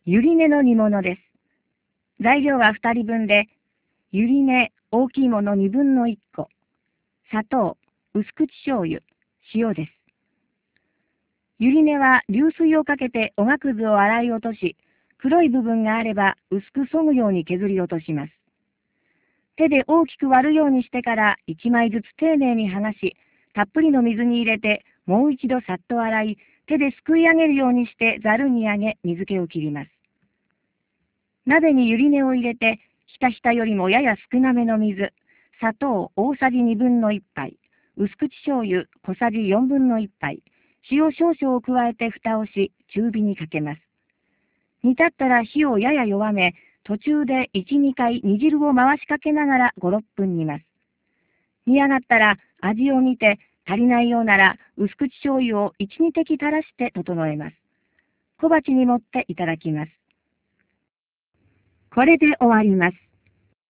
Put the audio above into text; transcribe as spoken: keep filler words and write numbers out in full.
ゆり根の煮物です。材料はふたりぶんで、ゆり根大きいものにぶんのいっこ、砂糖、薄口醤油、塩です。ゆり根は流水をかけておがくずを洗い落とし、黒い部分があれば薄く削ぐように削り落とします。手で大きく割るようにしてからいちまいずつ丁寧に剥がし、たっぷりの水に入れてもう一度さっと洗い、手ですくい上げるようにしてざるに上げ、水気を切ります。鍋にゆり根を入れて、ひたひたよりもやや少なめの水、砂糖大さじにぶんのいっぱい、薄口醤油小さじよんぶんのいっぱい、塩少々を加えて蓋をし、中火にかけます。煮立ったら火をやや弱め、途中でいち、にかい煮汁を回しかけながらご、ろっぷん煮ます。煮上がったら味を見て、足りないようなら薄口醤油をいち、にてき垂らして整えます。小鉢に盛っていただきます。これで終わります。